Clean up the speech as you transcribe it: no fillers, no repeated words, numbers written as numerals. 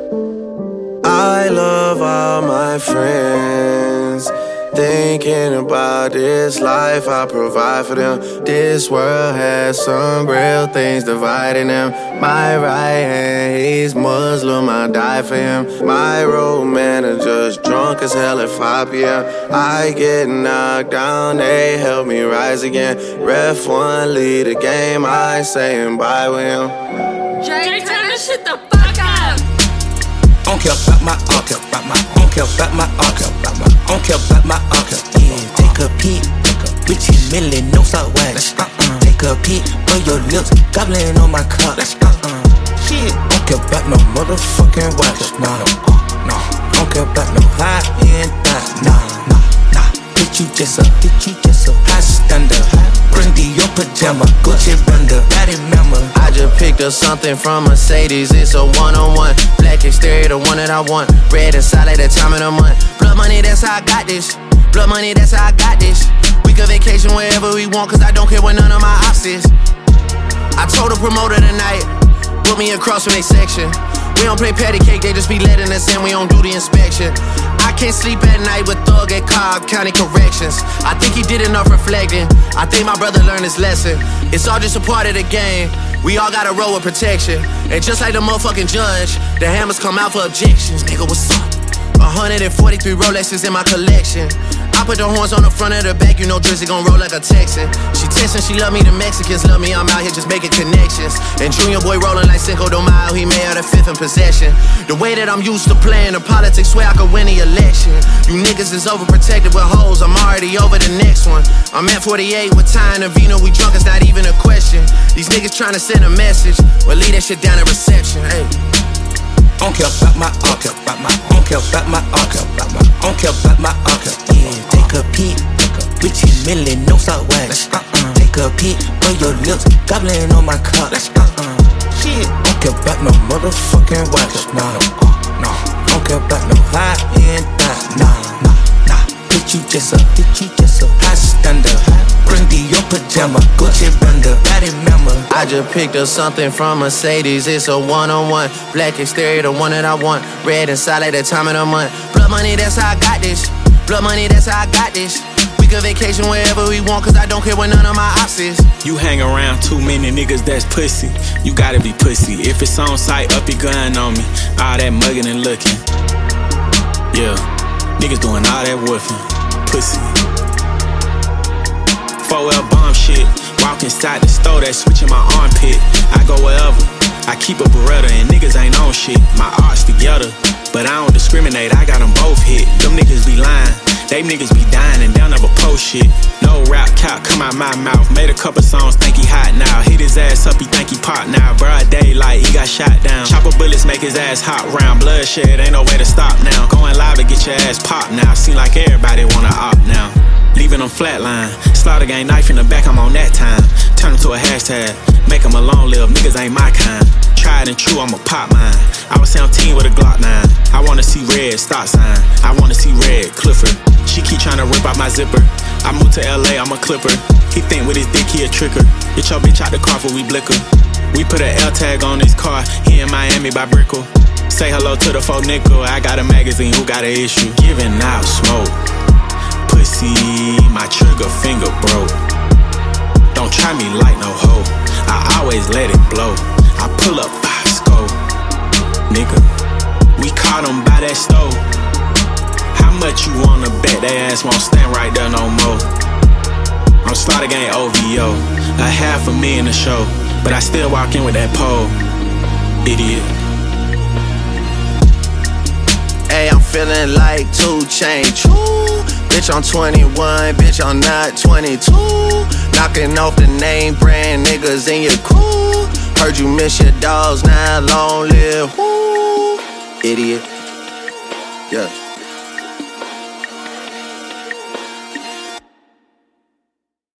I love all my friends. Thinking about this life I provide for them. This world has some real things dividing them. My right hand, he's Muslim, I die for him. My road manager's drunk as hell at 5 p.m. I get knocked down, they help me rise again. Ref one, lead the game, I ain't saying bye with him. Jay, turn this shit the fuck up. Don't care about my uncle, don't care about my uncle, don't care about my uncle. Yeah, take a peek, Richie Millie, no salt wax. Take a peek, on your lips, gobbling on my cup. Shit, don't care about no motherfucking wax. No, don't care about no high-end thigh. Nah. Bitch, you just a high standard. Prindy your pajama, Gucci bundle, daddy mama. I just picked up something from Mercedes, it's a one-on-one. Black exterior, the one that I want. Red inside like the time of the month. Blood money, that's how I got this. Blood money, that's how I got this. We can vacation wherever we want, cause I don't care what none of my ops is. I told the promoter tonight, put me across from they section. We don't play patty cake, they just be letting us in, we don't do the inspection. I can't sleep at night with Thug at Cobb County Corrections. I think he did enough reflecting. I think my brother learned his lesson. It's all just a part of the game. We all got a roll with protection. And just like the motherfucking judge, the hammers come out for objections. Nigga, what's up? 143 Rolexes in my collection. I put the horns on the front of the back, you know Drizzy gon' roll like a Texan. She textin', she love me, the Mexicans love me, I'm out here just making connections. And Junior boy rolling like Cinco de Mayo, he made out of fifth in possession. The way that I'm used to playing the politics, swear I could win the election. You niggas is overprotected with hoes, I'm already over the next one. I'm at 48 with Ty and Vino, we drunk, it's not even a question. These niggas tryna send a message, well leave that shit down at reception, hey. Don't care about my uncle, don't care about my uncle, don't care about my uncle. Yeah, take a peek, Richie Millie, no salt wax. Take a peek, on your lips, gobbling on my cup. Shit, don't care about no motherfucking wax. No, don't care about no high-end thigh. Nah. Bitch, you just a high standard. Prindy your pajama, Gucci bundle, daddy mama. I just picked up something from Mercedes, it's a one-on-one. Black exterior, the one that I want. Red inside like the time of the month. Blood money, that's how I got this. Blood money, that's how I got this. We can vacation wherever we want, cause I don't care what none of my ops is. You hang around too many niggas that's pussy. You gotta be pussy. If it's on site, up your gun on me. All that mugging and looking. Yeah, niggas doing all that woofing. Pussy. 4L bomb shit. Walk inside the store, that switch in my armpit. I go wherever. I keep a Beretta and niggas ain't on shit. My art's together, but I don't discriminate. I got them both hit. Them niggas be lying. They niggas be dying and they'll never post shit. No rap cap come out my mouth. Made a couple songs, think he hot now. Hit his ass up, he think he pop now. Broad daylight, he got shot down. Chopper bullets make his ass hot round. Bloodshed, ain't no way to stop now. Going live to get your ass popped now. Seem like everybody wanna opt now. Leaving them flatline. Slaughter gang knife in the back, I'm on that time. Turn him to a hashtag. Make him a long live, niggas ain't my kind. Tried and true, I'ma pop mine. I was 17 with a Glock 9. I wanna see red, stop sign. I wanna see red, Clifford. She keep tryna rip out my zipper. I moved to LA, I'm a clipper. He think with his dick he a tricker. Get your bitch out the car for we blicker. We put a L tag on his car. He in Miami by Brickell. Say hello to the 4 nickel. I got a magazine, who got an issue? Giving out smoke. Pussy, my trigger finger broke. Don't try me like no hoe. I always let it blow. I pull up 5 scope. Nigga, we caught him by that stove. How much you wanna bet they ass won't stand right there no more? I'm Slaughter Gang OVO. $500,000 a show, but I still walk in with that pole. Idiot. Hey, I'm feeling like 2 Chainz. Bitch, I'm 21, bitch, I'm not 22. Knocking off the name brand niggas in your cool. Heard you miss your dogs, now long live. Woo. Idiot. Yeah.